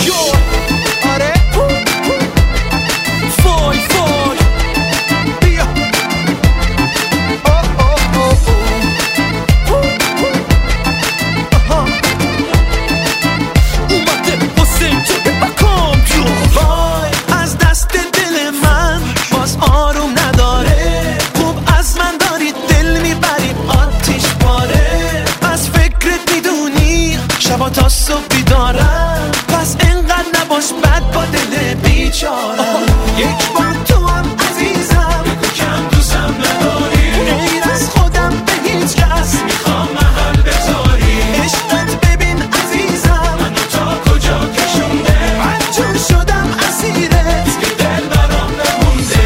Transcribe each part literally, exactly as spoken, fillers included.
نیویورک. آره وای وای بیا اوه اوه اوه اوه. اومده حسین تو بکام بیا. وای از دست دل من باز آروم نداره. خوب از من داری دل میبری آتیش باره. از فکرت میدونی شبا تا صبح بیدارم. پس اینقدر نباش بد با دل بیچارم. یک بار تو هم عزیزم بگو کم دوستم نداری. غیر از خودم به هیچ کس میخوام محل بذاری. عشقت ببین عزیزم منو تا کجا کشونده. مجبور شدم اسیرت که دل برام نمونده.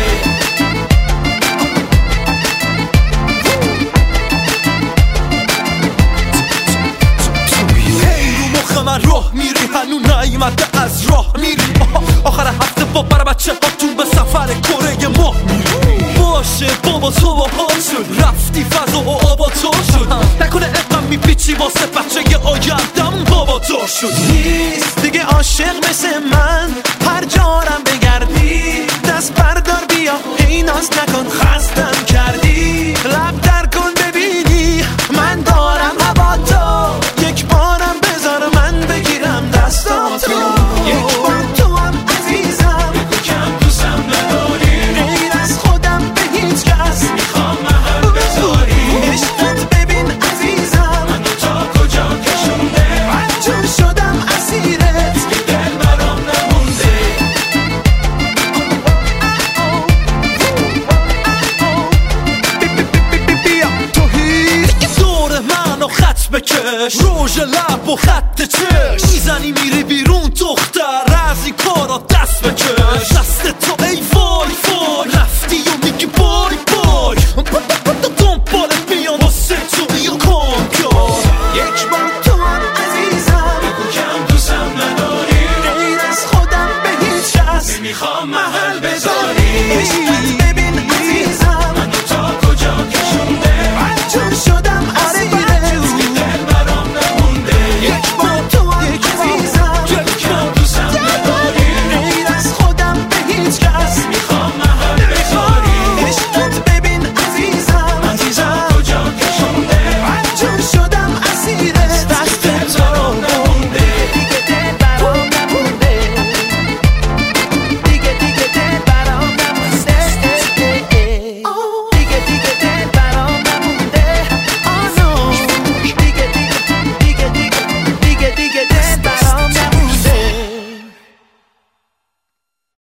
هی رو مخ من راه میری هنو نیومده از راه میری. آخر هفته با بر بچه هاتون به سفر کره ماه میری. باشه بابا تو با حال شد رفتی فضا و آبا تو شد. نکنه اقم میپیچی واسه بچه آیندم بابا تو شد. نیست دیگه عاشق مثل من هر جارم بگردی. دست بردار بیا ای ناز نکن خستم کردی. لب در کن ببینی من دارم هوا تو. یک بارم بذار من بگیرم دستاتو. یک بار تو هم عزیزم بگو کم دوستم نداری. غیر از خودم به هیچ کس میخوام محل بذاری. عشقت ببین عزیزم منو تا کجا کشونده. مجبور شدم اسیرت که دل برام نمونده. بیا تو هیچ دور منو خط بکش. روژ لب و خط چش میزنی میری بیرون دختر. از این کارا دست بکش. دست تو ای وای وای رفتی و میگی بای